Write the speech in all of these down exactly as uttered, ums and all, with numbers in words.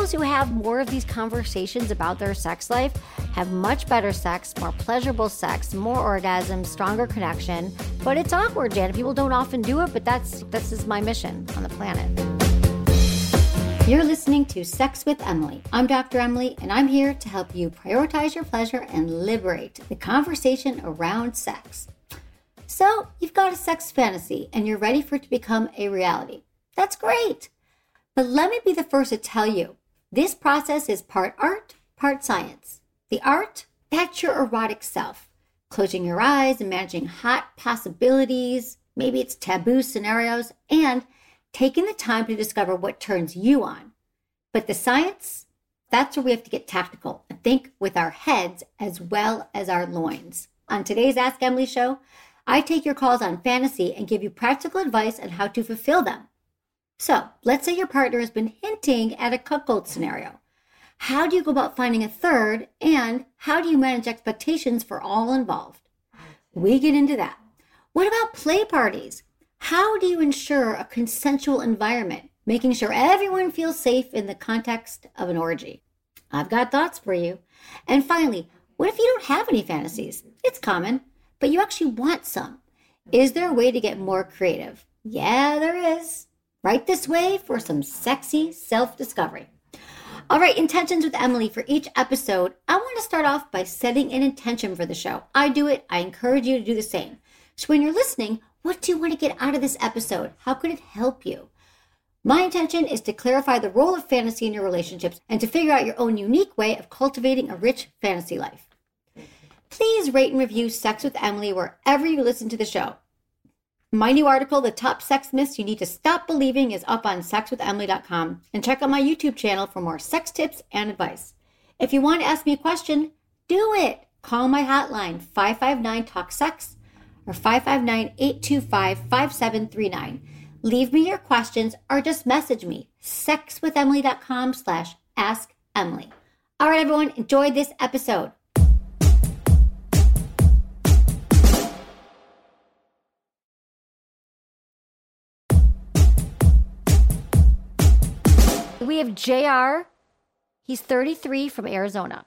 those who have more of these conversations about their sex life have much better sex, more pleasurable sex, more orgasms, stronger connection. But it's awkward, Janet. People don't often do it, but that's this is my mission on the planet. You're listening to Sex with Emily. I'm Doctor Emily, and I'm here to help you prioritize your pleasure and liberate the conversation around sex. So, you've got a sex fantasy, and you're ready for it to become a reality. That's great. But let me be the first to tell you, this process is part art, part science. The art, that's your erotic self. Closing your eyes, imagining hot possibilities, maybe it's taboo scenarios, and taking the time to discover what turns you on. But the science, that's where we have to get tactical and think with our heads as well as our loins. On today's Ask Emily show, I take your calls on fantasy and give you practical advice on how to fulfill them. So, let's say your partner has been hinting at a cuckold scenario. How do you go about finding a third, and how do you manage expectations for all involved? We get into that. What about play parties? How do you ensure a consensual environment, making sure everyone feels safe in the context of an orgy? I've got thoughts for you. And finally, what if you don't have any fantasies? It's common, but you actually want some. Is there a way to get more creative? Yeah, there is. Right this way for some sexy self-discovery. All right, intentions with Emily for each episode. I want to start off by setting an intention for the show. I do it. I encourage you to do the same. So when you're listening, what do you want to get out of this episode? How could it help you? My intention is to clarify the role of fantasy in your relationships and to figure out your own unique way of cultivating a rich fantasy life. Please rate and review Sex with Emily wherever you listen to the show. My new article, The Top Sex Myths You Need to Stop Believing, is up on sex with emily dot com. And check out my YouTube channel for more sex tips and advice. If you want to ask me a question, do it. Call my hotline, five five nine, talk sex. Or five five nine, eight two five, five seven three nine. Leave me your questions or just message me, sexwithemily.com slash ask Emily. All right, everyone, enjoy this episode. We have J R. He's thirty-three from Arizona.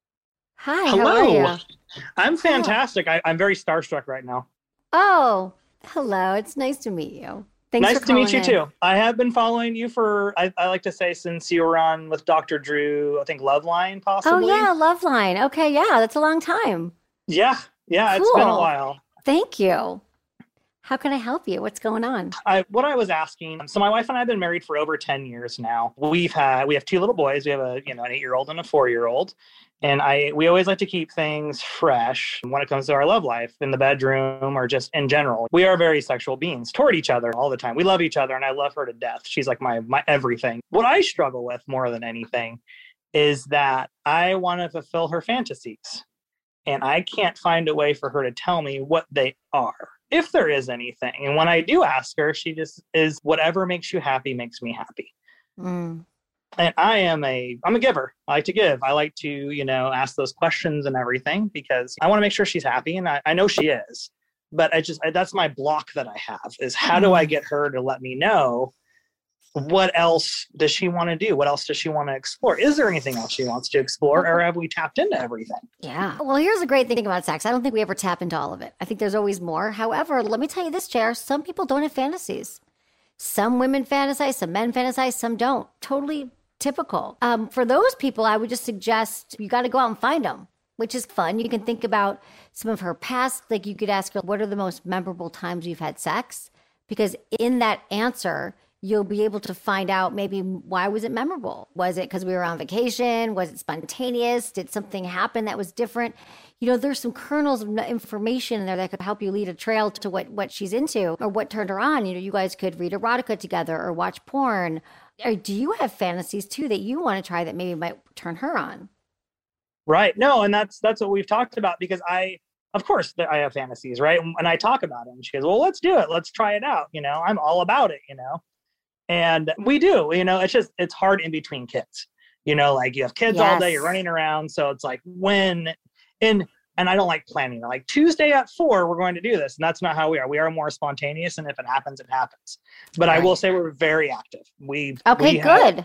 Hi, hello. How are you? I'm fantastic. I, I'm very starstruck right now. Oh, hello. It's nice to meet you. Thanks nice for to meet you in. too. I have been following you for, I, I like to say, since you were on with Doctor Drew, I think Loveline possibly. Oh, yeah, Loveline. Okay, yeah, that's a long time. Yeah, yeah, cool. It's been a while. Thank you. How can I help you? What's going on? I, what I was asking, so my wife and I have been married for over ten years now. We've had, we have two little boys. We have a, you know, an eight-year-old and a four-year-old. And I, we always like to keep things fresh when it comes to our love life in the bedroom or just in general. We are very sexual beings toward each other all the time. We love each other and I love her to death. She's like my, my everything. What I struggle with more than anything is that I want to fulfill her fantasies and I can't find a way for her to tell me what they are, if there is anything. And when I do ask her, she just is whatever makes you happy makes me happy. Mm. And I am a, I'm a giver. I like to give. I like to, you know, ask those questions and everything because I want to make sure she's happy. And I, I know she is, but I just, I, that's my block that I have is how do I get her to let me know what else does she want to do? What else does she want to explore? Is there anything else she wants to explore or have we tapped into everything? Yeah. Well, here's a great thing about sex. I don't think we ever tap into all of it. I think there's always more. However, let me tell you this, Chair, some people don't have fantasies. Some women fantasize, some men fantasize, some don't. Totally typical. Um, for those people, I would just suggest you got to go out and find them, which is fun. You can think about some of her past. Like you could ask her, what are the most memorable times you've had sex? Because in that answer, you'll be able to find out maybe why was it memorable? Was it because we were on vacation? Was it spontaneous? Did something happen that was different? You know, there's some kernels of information in there that could help you lead a trail to what, what she's into or what turned her on. You know, you guys could read erotica together or watch porn. Or do you have fantasies too that you want to try that maybe might turn her on? Right. No, and that's that's what we've talked about because I, of course, I have fantasies, right? And I talk about it. And she goes, well, let's do it. Let's try it out. You know, I'm all about it, you know. And we do, you know, it's just, it's hard in between kids, you know, like you have kids yes. all day, you're running around. So it's like when, and, and I don't like planning, like Tuesday at four, we're going to do this. And that's not how we are. We are more spontaneous. And if it happens, it happens. But right. I will say we're very active. We Okay, we good. Have,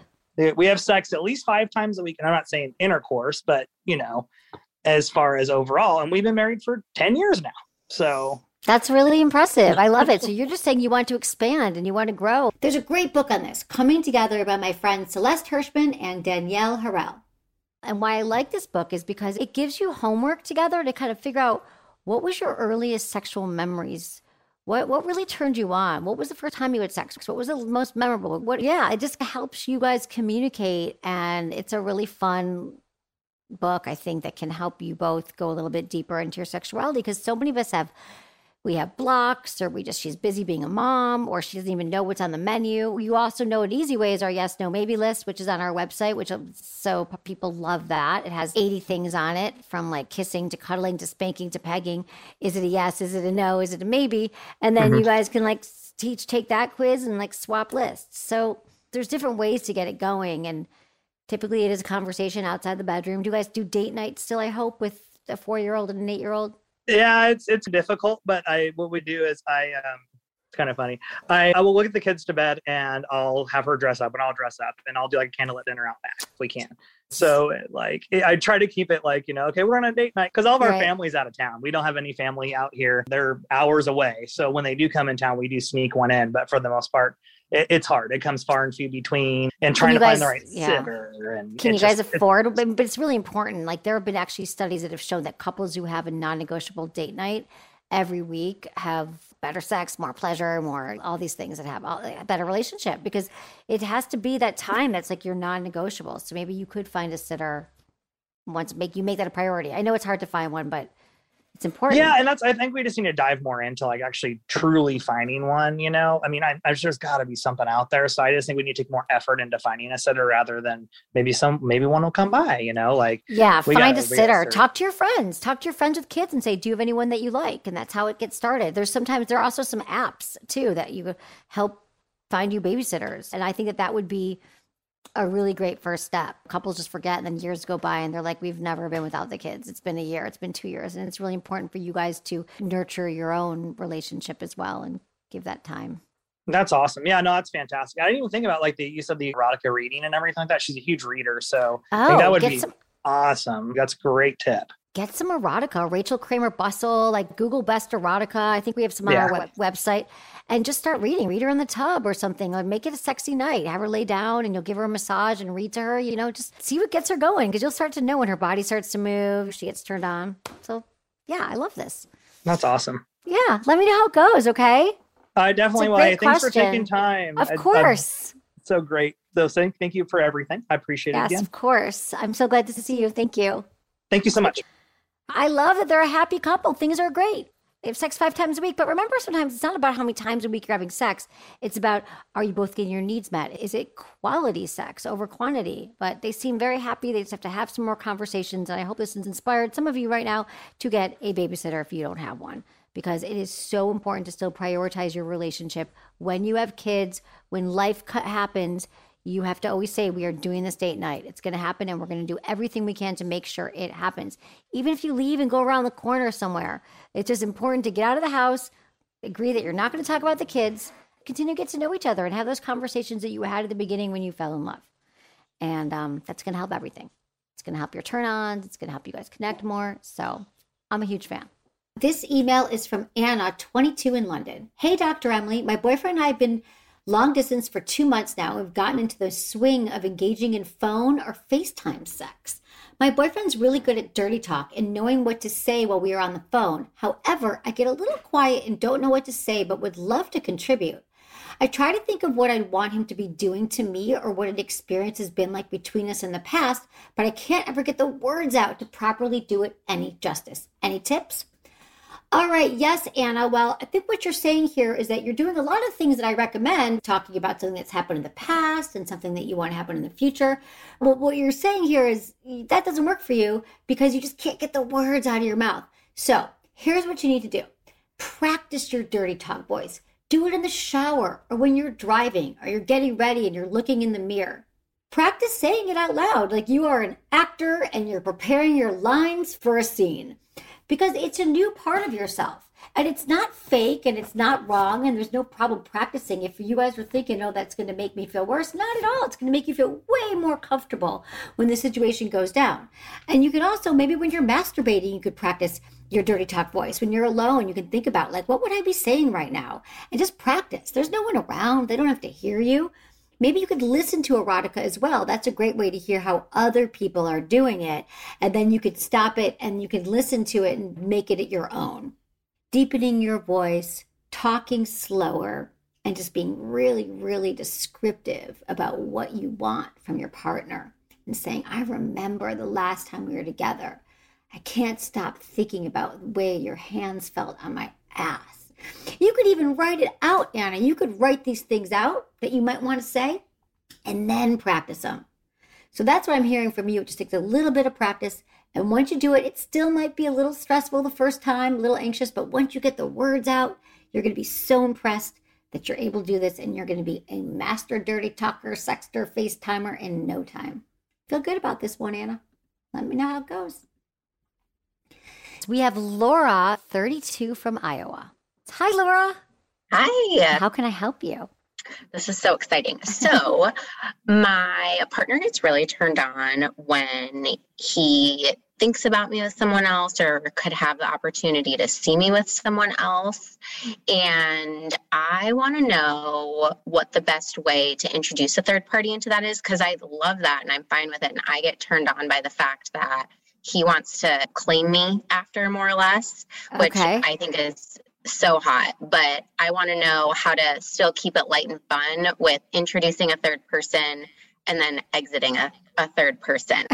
We have sex at least five times a week. And I'm not saying intercourse, but, you know, as far as overall. And we've been married for ten years now. So that's really impressive. I love it. So you're just saying you want to expand and you want to grow. There's a great book on this, Coming Together, by my friends Celeste Hirschman and Danielle Harrell. And why I like this book is because it gives you homework together to kind of figure out what was your earliest sexual memories. What what really turned you on? What was the first time you had sex? What was the most memorable? What? Yeah, it just helps you guys communicate. And it's a really fun book, I think, that can help you both go a little bit deeper into your sexuality, because so many of us have, we have blocks, or we just, she's busy being a mom, or she doesn't even know what's on the menu. You also know an easy way is our yes, no, maybe list, which is on our website, which so people love that. It has eighty things on it, from like kissing to cuddling to spanking to pegging. Is it a yes? Is it a no? Is it a maybe? And then mm-hmm. you guys can like teach, take that quiz and like swap lists. So there's different ways to get it going. And typically it is a conversation outside the bedroom. Do you guys do date night still, I hope, with a four-year-old and an eight-year-old? Yeah, it's it's difficult, but I what we do is I um it's kind of funny. I, I will look at the kids to bed and I'll have her dress up and I'll dress up and I'll do like a candlelit dinner out back if we can. So like I try to keep it like, you know, okay, we're on a date night, because all of our right. family's out of town. We don't have any family out here. They're hours away. So when they do come in town, we do sneak one in. But for the most part, it, it's hard. It comes far and few between, and trying to guys, find the right yeah. sitter. And can you guys just, afford? It's, but it's really important. Like there have been actually studies that have shown that couples who have a non-negotiable date night every week have better sex, more pleasure, more all these things that have a better relationship, because it has to be that time that's like your non-negotiable. So maybe you could find a sitter once, make you make that a priority. I know it's hard to find one, but it's important. Yeah, and that's, I think we just need to dive more into like actually truly finding one, you know? I mean, I, I'm sure there's got to be something out there. So I just think we need to take more effort into finding a sitter rather than maybe some, maybe one will come by, you know? Like, yeah, find gotta, a sitter. Talk to your friends. Talk to your friends with kids and say, do you have anyone that you like? And that's how it gets started. There's sometimes, there are also some apps too that you help find you babysitters. And I think that that would be a really great first step. Couples just forget, and then years go by and they're like, we've never been without the kids. It's been a year, it's been two years. And it's really important for you guys to nurture your own relationship as well and give that time. That's awesome. Yeah, no, that's fantastic. I didn't even think about like the use of the erotica reading and everything like that. She's a huge reader. So oh, I think that would be some- awesome. That's a great tip. Get some erotica. Rachel Kramer Bustle, like Google Best Erotica. I think we have some on yeah. our web- website. And just start reading. Read her in the tub or something. Or make it a sexy night. Have her lay down and you'll give her a massage and read to her. You know, just see what gets her going, because you'll start to know when her body starts to move, she gets turned on. So, yeah, I love this. That's awesome. Yeah. Let me know how it goes, okay? I definitely will. Hey, thanks for taking time. Of I, course. I, so great. So thank, thank you for everything. I appreciate yes, it again. Yes, of course. I'm so glad to see you. Thank you. Thank you so much. I love that they're a happy couple. Things are great. They have sex five times a week. But remember, sometimes it's not about how many times a week you're having sex. It's about, are you both getting your needs met? Is it quality sex over quantity? But they seem very happy. They just have to have some more conversations. And I hope this has inspired some of you right now to get a babysitter if you don't have one, because it is so important to still prioritize your relationship. When you have kids, when life happens, you have to always say, we are doing this date night. It's going to happen, and we're going to do everything we can to make sure it happens. Even if you leave and go around the corner somewhere, it's just important to get out of the house, agree that you're not going to talk about the kids, continue to get to know each other and have those conversations that you had at the beginning when you fell in love. And um, that's going to help everything. It's going to help your turn-ons. It's going to help you guys connect more. So I'm a huge fan. This email is from Anna, twenty-two, in London. Hey, Doctor Emily, my boyfriend and I have been long distance for two months now. We've gotten into the swing of engaging in phone or FaceTime sex. My boyfriend's really good at dirty talk and knowing what to say while we are on the phone. However, I get a little quiet and don't know what to say, but would love to contribute. I try to think of what I'd want him to be doing to me or what an experience has been like between us in the past, but I can't ever get the words out to properly do it any justice. Any tips? All right. Yes, Anna. Well, I think what you're saying here is that you're doing a lot of things that I recommend, talking about something that's happened in the past and something that you want to happen in the future. But what you're saying here is that doesn't work for you because you just can't get the words out of your mouth. So here's what you need to do. Practice your dirty talk voice. Do it in the shower or when you're driving or you're getting ready and you're looking in the mirror. Practice saying it out loud like you are an actor and you're preparing your lines for a scene. Because it's a new part of yourself. And it's not fake and it's not wrong and there's no problem practicing. If you guys were thinking, oh, that's going to make me feel worse, not at all. It's going to make you feel way more comfortable when the situation goes down. And you could also, maybe when you're masturbating, you could practice your dirty talk voice. When you're alone, you can think about, like, what would I be saying right now? And just practice. There's no one around. They don't have to hear you. Maybe you could listen to erotica as well. That's a great way to hear how other people are doing it. And then you could stop it and you could listen to it and make it your own. Deepening your voice, talking slower, and just being really, really descriptive about what you want from your partner. And saying, I remember the last time we were together. I can't stop thinking about the way your hands felt on my ass. You could even write it out, Anna. You could write these things out that you might want to say and then practice them. So that's what I'm hearing from you. It just takes a little bit of practice. And once you do it, it still might be a little stressful the first time, a little anxious, but once you get the words out, you're going to be so impressed that you're able to do this and you're going to be a master dirty talker, sexter, FaceTimer in no time. Feel good about this one, Anna. Let me know how it goes. We have Laura, thirty-two, from Iowa. Hi, Laura. Hi. How can I help you? This is so exciting. So my partner gets really turned on when he thinks about me with someone else or could have the opportunity to see me with someone else. And I want to know what the best way to introduce a third party into that is, because I love that and I'm fine with it. And I get turned on by the fact that he wants to claim me after, more or less, which Okay. I think is so hot. But I want to know how to still keep it light and fun with introducing a third person and then exiting a, a third person.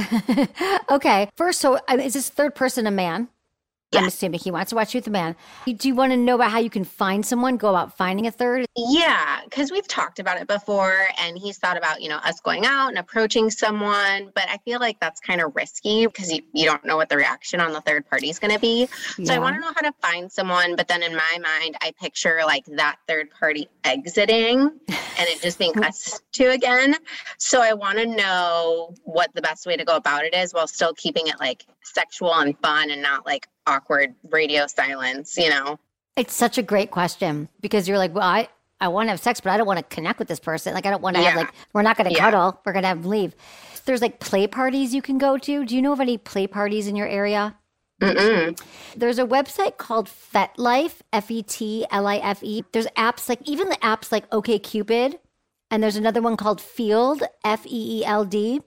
Okay. First, so uh, is this third person a man? I'm Yes. assuming he wants to watch you with a man. Do you want to know about how you can find someone, go about finding a third? Yeah, because we've talked about it before and he's thought about, you know, us going out and approaching someone, but I feel like that's kind of risky because you, you don't know what the reaction on the third party is going to be. So Yeah. I want to know how to find someone, but then in my mind, I picture like that third party exiting and it just being us two again. So I want to know what the best way to go about it is while still keeping it like sexual and fun and not like awkward radio silence, you know? It's such a great question because you're like, well, I, I want to have sex, but I don't want to connect with this person. Like, I don't want to have Yeah. like, we're not going to Yeah. cuddle. We're going to have leave. There's like play parties you can go to. Do you know of any play parties in your area? Mm-mm. There's a website called FetLife, F E T L I F E. There's apps like, even the apps like OkCupid. And there's another one called Field, F E E L D.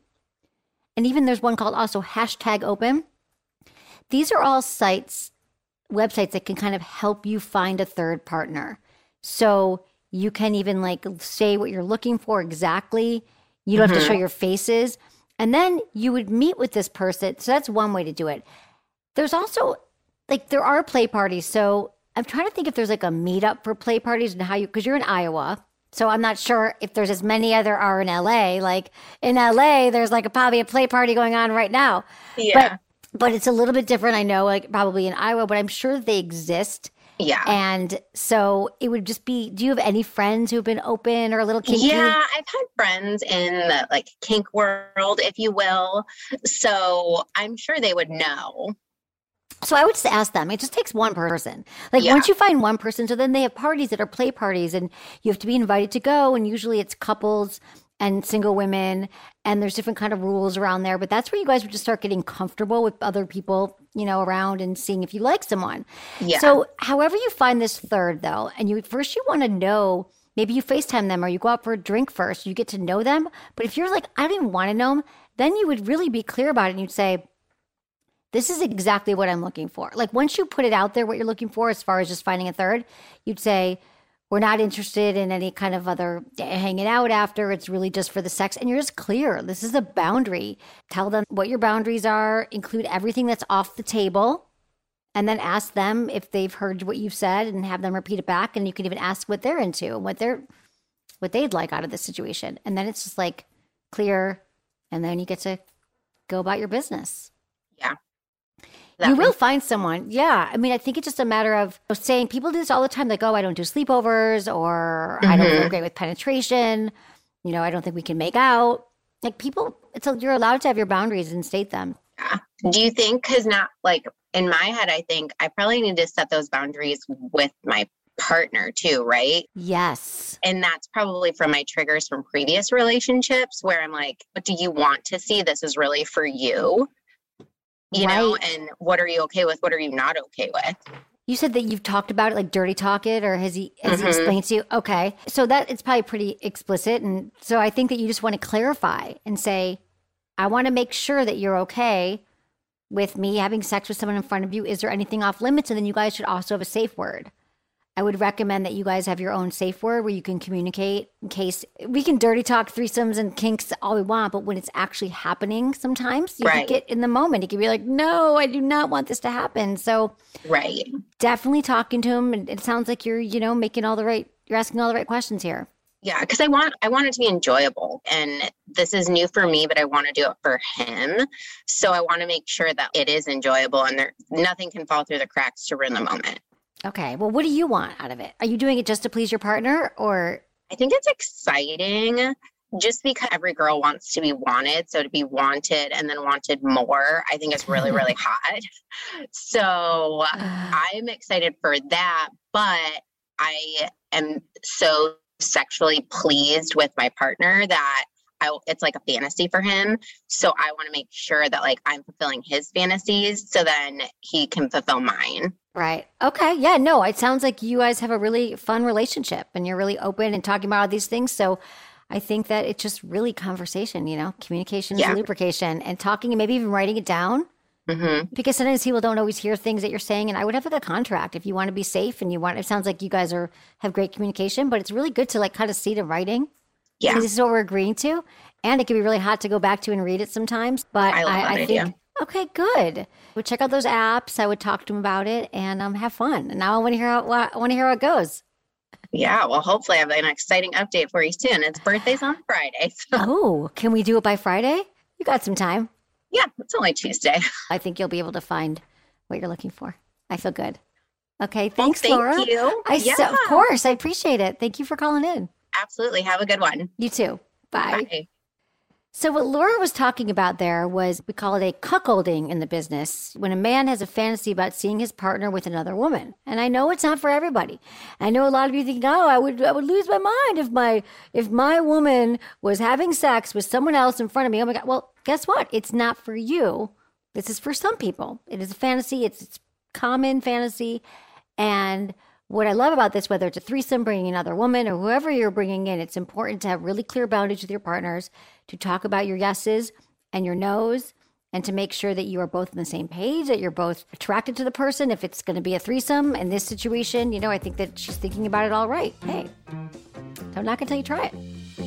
And even there's one called also Hashtag Open. These are all sites, websites that can kind of help you find a third partner. So you can even like say what you're looking for exactly. You don't have to show your faces. And then you would meet with this person. So that's one way to do it. There's also like, there are play parties. So I'm trying to think if there's like a meetup for play parties and how you, because you're in Iowa. So I'm not sure if there's as many as there are in L A. Like in L A, there's like a, probably a play party going on right now. Yeah. But, but it's a little bit different, I know, like probably in Iowa, but I'm sure they exist. Yeah. And so it would just be, do you have any friends who've been open or a little kinky? Yeah, I've had friends in the like kink world, if you will. So I'm sure they would know. So I would just ask them. It just takes one person. Like Yeah. once you find one person, so then they have parties that are play parties and you have to be invited to go. And usually it's couples and single women and there's different kind of rules around there. But that's where you guys would just start getting comfortable with other people, you know, around and seeing if you like someone. Yeah. So however you find this third though, and you first you want to know, maybe you FaceTime them or you go out for a drink first, you get to know them. But if you're like, I don't even want to know them, then you would really be clear about it and you'd say, this is exactly what I'm looking for. Like once you put it out there, what you're looking for as far as just finding a third, you'd say, we're not interested in any kind of other hanging out after. It's really just for the sex. And you're just clear. This is a boundary. Tell them what your boundaries are, include everything that's off the table, and then ask them if they've heard what you've said and have them repeat it back. And you can even ask what they're into and what they're, what they'd like out of this situation. And then it's just like clear. And then you get to go about your business. Yeah. You will find someone. Yeah. I mean, I think it's just a matter of saying people do this all the time. Like, oh, I don't do sleepovers or I don't feel great with penetration. You know, I don't think we can make out. Like people, it's a, you're allowed to have your boundaries and state them. Yeah. Do you think, because not like in my head, I think I probably need to set those boundaries with my partner too, right? Yes. And that's probably from my triggers from previous relationships where I'm like, what do you want to see? This is really for you, you right. know, and what are you okay with? What are you not okay with? You said that you've talked about it, like dirty talk it, or has he has Mm-hmm. he explained to you? Okay. So that it's probably pretty explicit. And so I think that you just want to clarify and say, I want to make sure that you're okay with me having sex with someone in front of you. Is there anything off limits? And then you guys should also have a safe word. I would recommend that you guys have your own safe word where you can communicate in case we can dirty talk threesomes and kinks all we want, but when it's actually happening, sometimes you Right. can get in the moment. It can be like, no, I do not want this to happen. So Right. definitely talking to him. And it sounds like you're, you know, making all the right, you're asking all the right questions here. Yeah, because I want I want it to be enjoyable, and this is new for me, but I want to do it for him. So I want to make sure that it is enjoyable, and there nothing can fall through the cracks to ruin the moment. Okay. Well, what do you want out of it? Are you doing it just to please your partner, or? I think it's exciting, just because every girl wants to be wanted. So to be wanted and then wanted more, I think is really really hot. So I'm excited for that, but I am so sexually pleased with my partner that I, it's like a fantasy for him. So I want to make sure that like I'm fulfilling his fantasies so then he can fulfill mine. Right. Okay. Yeah, no, it sounds like you guys have a really fun relationship and you're really open and talking about all these things. So I think that it's just really conversation, you know, communication is Yeah. lubrication, and talking and maybe even writing it down. Mm-hmm. Because sometimes people don't always hear things that you're saying. And I would have like a contract if you want to be safe and you want, it sounds like you guys are, have great communication, but it's really good to like kind of see it in writing. Yeah. This is what we're agreeing to. And it can be really hot to go back to and read it sometimes. But I love that I, I idea. think, okay, good. We'll check out those apps. I would talk to him about it and um, have fun. And now I want to hear how, I want to hear how it goes. Yeah. Well, hopefully I have an exciting update for you soon. Its birthday's on Friday. So Oh, can we do it by Friday? You got some time. yeah, it's only Tuesday. I think you'll be able to find what you're looking for. I feel good. Okay. Thanks, Well, Laura. thank you. I yeah, so, of course. I appreciate it. Thank you for calling in. absolutely. Have a good one. You too. Bye. Bye. So what Laura was talking about there was, we call it a cuckolding in the business, when a man has a fantasy about seeing his partner with another woman. And I know it's not for everybody. I know a lot of you think, oh, I would I would lose my mind if my if my woman was having sex with someone else in front of me. Oh my God. Well, guess what? It's not for you. This is for some people. It is a fantasy. It's, it's common fantasy. And what I love about this, whether it's a threesome, bringing another woman or whoever you're bringing in, it's important to have really clear boundaries with your partners, to talk about your yeses and your nos, and to make sure that you are both on the same page, that you're both attracted to the person. If it's going to be a threesome in this situation, you know, I think that she's thinking about it all right. Hey, I'm not going to tell you try it.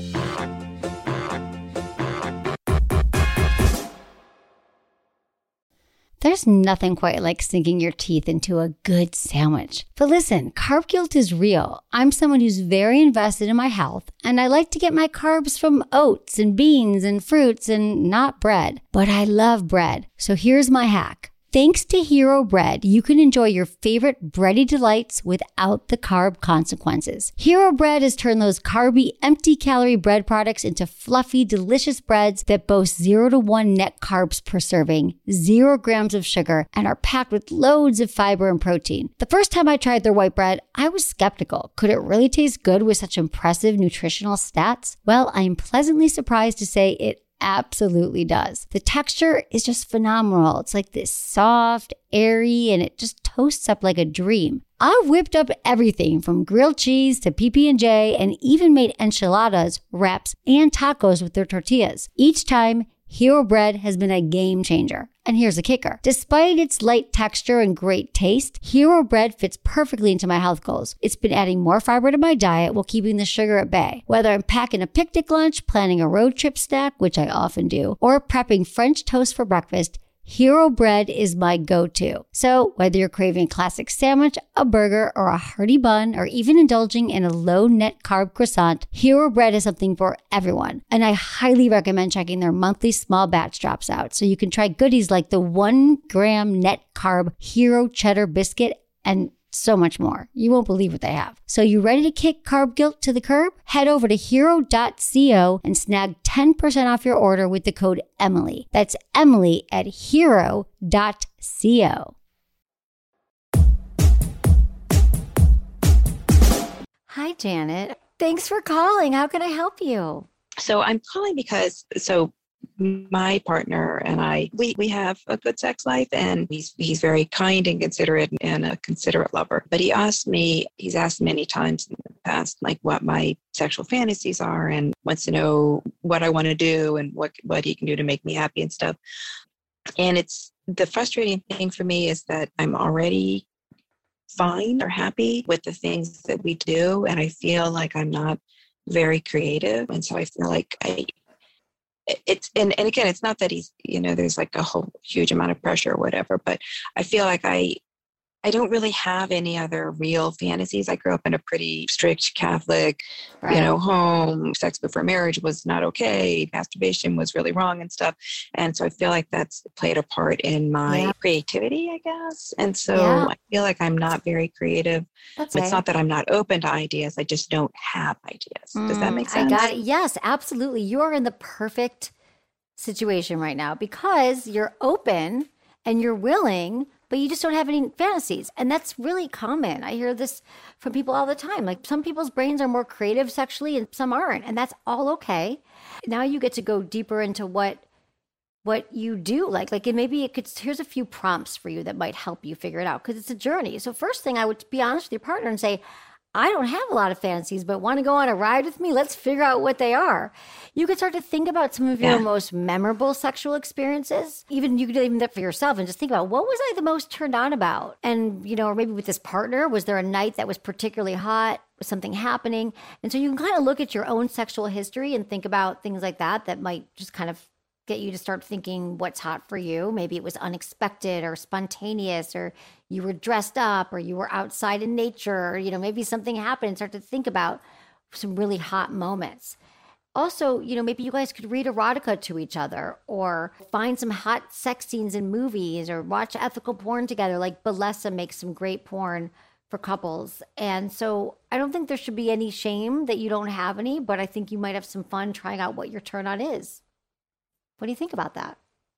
There's nothing quite like sinking your teeth into a good sandwich. But listen, carb guilt is real. I'm someone who's very invested in my health, and I like to get my carbs from oats and beans and fruits and not bread. But I love bread. So here's my hack. Thanks to Hero Bread, you can enjoy your favorite bready delights without the carb consequences. Hero Bread has turned those carby, empty-calorie bread products into fluffy, delicious breads that boast zero to one net carbs per serving, zero grams of sugar, and are packed with loads of fiber and protein. The first time I tried their white bread, I was skeptical. Could it really taste good with such impressive nutritional stats? Well, I am pleasantly surprised to say it absolutely does. The texture is just phenomenal. It's like this soft, airy, and it just toasts up like a dream. I've whipped up everything from grilled cheese to P B and J, and even made enchiladas, wraps, and tacos with their tortillas. Each time, Hero Bread has been a game changer. And here's the kicker. Despite its light texture and great taste, Hero Bread fits perfectly into my health goals. It's been adding more fiber to my diet while keeping the sugar at bay. Whether I'm packing a picnic lunch, planning a road trip snack, which I often do, or prepping French toast for breakfast, Hero Bread is my go-to. So whether you're craving a classic sandwich, a burger, or a hearty bun, or even indulging in a low-net carb croissant, Hero Bread is something for everyone. And I highly recommend checking their monthly small batch drops out so you can try goodies like the one gram net carb Hero Cheddar Biscuit and so much more. You won't believe what they have. So you ready to kick carb guilt to the curb? Head over to hero dot co and snag ten percent off your order with the code Emily. That's Emily at hero dot co. Hi, Janet. Thanks for calling. How can I help you? So I'm calling because, so my partner and I, we, we have a good sex life, and he's, he's very kind and considerate and a considerate lover. But he asked me, he's asked many times in the past, like what my sexual fantasies are, and wants to know what I want to do and what, what he can do to make me happy and stuff. And it's the frustrating thing for me is that I'm already fine or happy with the things that we do. And I feel like I'm not very creative. And so I feel like I, it's, and, and again, it's not that he's, you know, there's like a whole huge amount of pressure or whatever, but I feel like I, I don't really have any other real fantasies. I grew up in a pretty strict Catholic, right. you know, home. Sex before marriage was not okay. Masturbation was really wrong and stuff. And so I feel like that's played a part in my yeah. creativity, I guess. And so yeah. I feel like I'm not very creative. That's it's right. not that I'm not open to ideas. I just don't have ideas. Mm, Does that make sense? I got it. Yes, absolutely. You're in the perfect situation right now because you're open and you're willing, but you just don't have any fantasies. And that's really common. I hear this from people all the time. Like some people's brains are more creative sexually and some aren't. And that's all okay. Now you get to go deeper into what what you do. Like, like and maybe it could, here's a few prompts for you that might help you figure it out because it's a journey. So first thing, I would be honest with your partner and say, I don't have a lot of fantasies, but want to go on a ride with me? Let's figure out what they are. You could start to think about some of your yeah. most memorable sexual experiences. Even you could even that for yourself and just think about what was I the most turned on about? And, you know, or maybe with this partner, was there a night that was particularly hot? Was something happening? And so you can kind of look at your own sexual history and think about things like that that might just kind of get you to start thinking what's hot for you. Maybe it was unexpected or spontaneous, or you were dressed up, or you were outside in nature, or, you know, maybe something happened and start to think about some really hot moments. Also, you know, maybe you guys could read erotica to each other or find some hot sex scenes in movies or watch ethical porn together. Like Bellesa makes some great porn for couples. And so I don't think there should be any shame that you don't have any, but I think you might have some fun trying out what your turn on is. What do you think about that?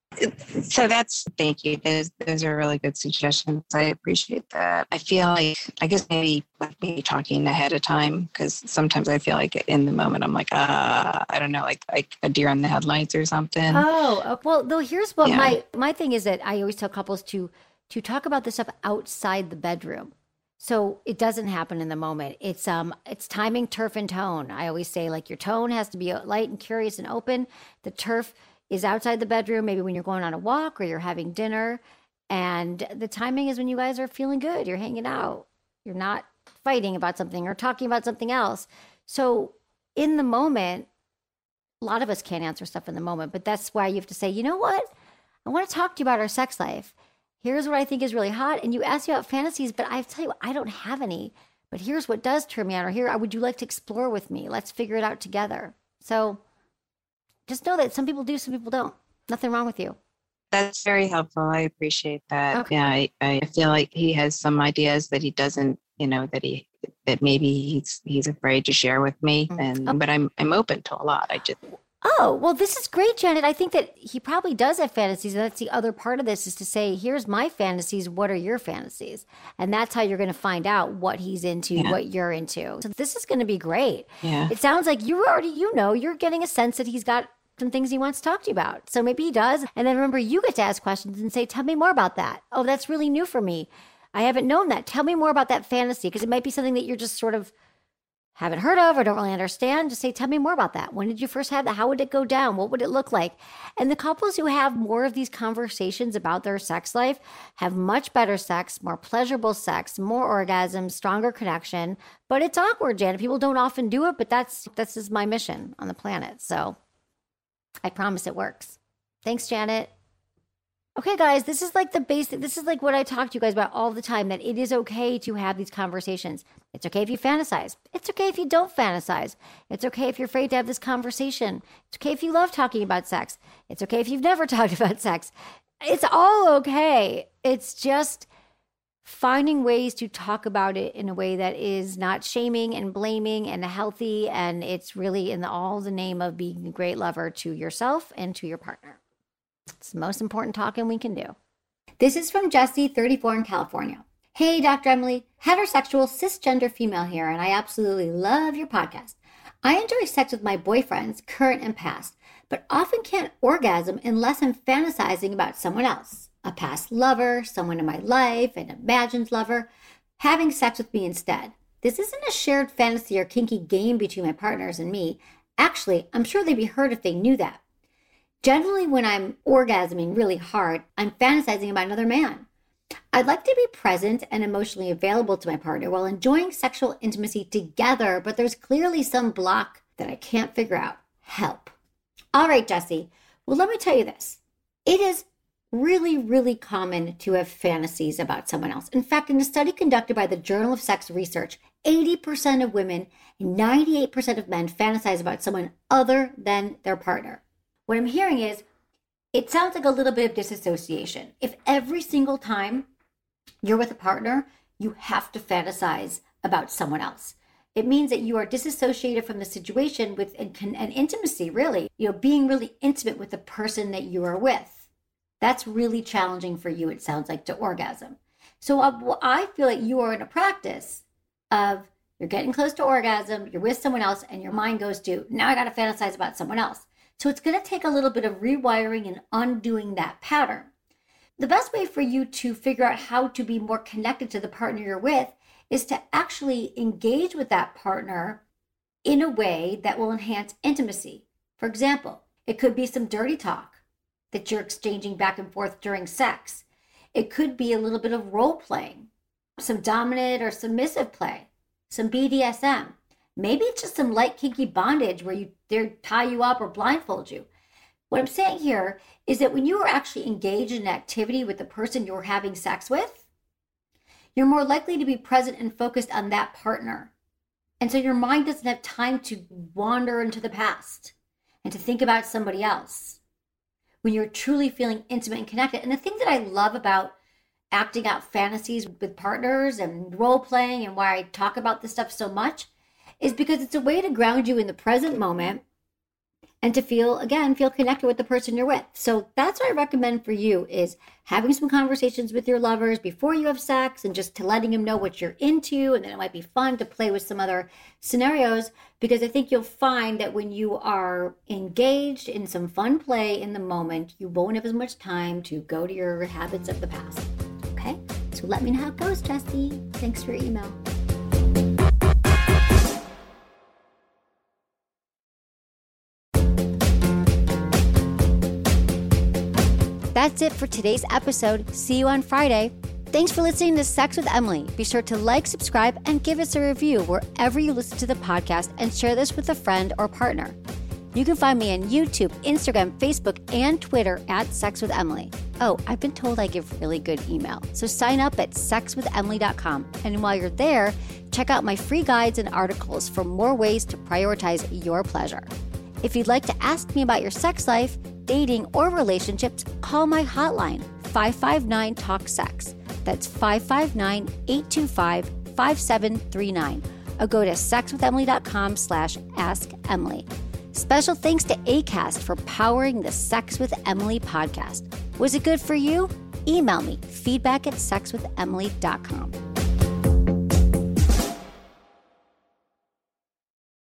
So that's, thank you. Those, those are really good suggestions. I appreciate that. I feel like, I guess maybe like me talking ahead of time, because sometimes I feel like in the moment, I'm like, uh, I don't know, like, like a deer in the headlights or something. Oh, well, though, here's what yeah. my, my thing is that I always tell couples to, to talk about this stuff outside the bedroom. So it doesn't happen in the moment. It's um, it's timing, turf, and tone. I always say, like, your tone has to be light and curious and open. The turf is outside the bedroom, maybe when you're going on a walk or you're having dinner. And the timing is when you guys are feeling good. You're hanging out. You're not fighting about something or talking about something else. So in the moment, a lot of us can't answer stuff in the moment, but that's why you have to say, you know what? I want to talk to you about our sex life. Here's what I think is really hot. And you ask me about fantasies, but I tell you, I don't have any. But here's what does turn me on, or here, would you like to explore with me? Let's figure it out together. So just know that some people do, some people don't. Nothing wrong with you. That's very helpful. I appreciate that. Okay. Yeah, I, I feel like he has some ideas that he doesn't, you know, that he that maybe he's he's afraid to share with me. And okay. but I'm I'm open to a lot. I just Oh, well, this is great, Janet. I think that he probably does have fantasies. And that's the other part of this, is to say, here's my fantasies. What are your fantasies? And that's how you're going to find out what he's into, yeah. what you're into. So this is going to be great. Yeah. It sounds like you already, you know, you're getting a sense that he's got some things he wants to talk to you about. So maybe he does. And then remember, you get to ask questions and say, tell me more about that. Oh, that's really new for me. I haven't known that. Tell me more about that fantasy, because it might be something that you're just sort of haven't heard of or don't really understand. Just say, tell me more about that. When did you first have that? How would it go down? What would it look like? And the couples who have more of these conversations about their sex life have much better sex, more pleasurable sex, more orgasms, stronger connection. But it's awkward, Janet. People don't often do it, but that's that's is my mission on the planet. So I promise it works. Thanks, Janet. Okay, guys, this is like the basic, this is like what I talk to you guys about all the time, that it is okay to have these conversations. It's okay if you fantasize. It's okay if you don't fantasize. It's okay if you're afraid to have this conversation. It's okay if you love talking about sex. It's okay if you've never talked about sex. It's all okay. It's just finding ways to talk about it in a way that is not shaming and blaming and healthy, and it's really in the, all the name of being a great lover to yourself and to your partner. It's the most important talking we can do. This is from Jessie, thirty-four, in California. Hey, Doctor Emily, heterosexual cisgender female here, and I absolutely love your podcast. I enjoy sex with my boyfriends, current and past, but often can't orgasm unless I'm fantasizing about someone else, a past lover, someone in my life, an imagined lover, having sex with me instead. This isn't a shared fantasy or kinky game between my partners and me. Actually, I'm sure they'd be hurt if they knew that. Generally, when I'm orgasming really hard, I'm fantasizing about another man. I'd like to be present and emotionally available to my partner while enjoying sexual intimacy together, but there's clearly some block that I can't figure out. Help. All right, Jessie. Well, let me tell you this. It is really, really common to have fantasies about someone else. In fact, in a study conducted by the Journal of Sex Research, eighty percent of women and ninety-eight percent of men fantasize about someone other than their partner. What I'm hearing is, it sounds like a little bit of disassociation. If every single time you're with a partner, you have to fantasize about someone else, it means that you are disassociated from the situation with an, an intimacy, really. You know, being really intimate with the person that you are with. That's really challenging for you, it sounds like, to orgasm. So uh, I feel like you are in a practice of you're getting close to orgasm, you're with someone else, and your mind goes to, now I got to fantasize about someone else. So it's going to take a little bit of rewiring and undoing that pattern. The best way for you to figure out how to be more connected to the partner you're with is to actually engage with that partner in a way that will enhance intimacy. For example, it could be some dirty talk that you're exchanging back and forth during sex. It could be a little bit of role playing, some dominant or submissive play, some B D S M. Maybe it's just some light kinky bondage where you they tie you up or blindfold you. What I'm saying here is that when you are actually engaged in an activity with the person you're having sex with, you're more likely to be present and focused on that partner. And so your mind doesn't have time to wander into the past and to think about somebody else when you're truly feeling intimate and connected. And the thing that I love about acting out fantasies with partners and role playing and why I talk about this stuff so much is because it's a way to ground you in the present moment and to feel, again, feel connected with the person you're with. So that's what I recommend for you is having some conversations with your lovers before you have sex and just to letting them know what you're into. And then it might be fun to play with some other scenarios, because I think you'll find that when you are engaged in some fun play in the moment, you won't have as much time to go to your habits of the past. Okay? So let me know how it goes, Jessie. Thanks for your email. That's it for today's episode. See you on Friday. Thanks for listening to Sex with Emily. Be sure to like, subscribe, and give us a review wherever you listen to the podcast, and share this with a friend or partner. You can find me on YouTube, Instagram, Facebook, and Twitter at Sex with Emily. Oh, I've been told I give really good email. So sign up at sex with emily dot com. And while you're there, check out my free guides and articles for more ways to prioritize your pleasure. If you'd like to ask me about your sex life, dating, or relationships, call my hotline, five five nine, talk sex. That's five five nine, eight two five, five seven three nine. Or go to sex with emily dot com slash ask emily. Special thanks to Acast for powering the Sex with Emily podcast. Was it good for you? Email me, feedback at sex with emily dot com.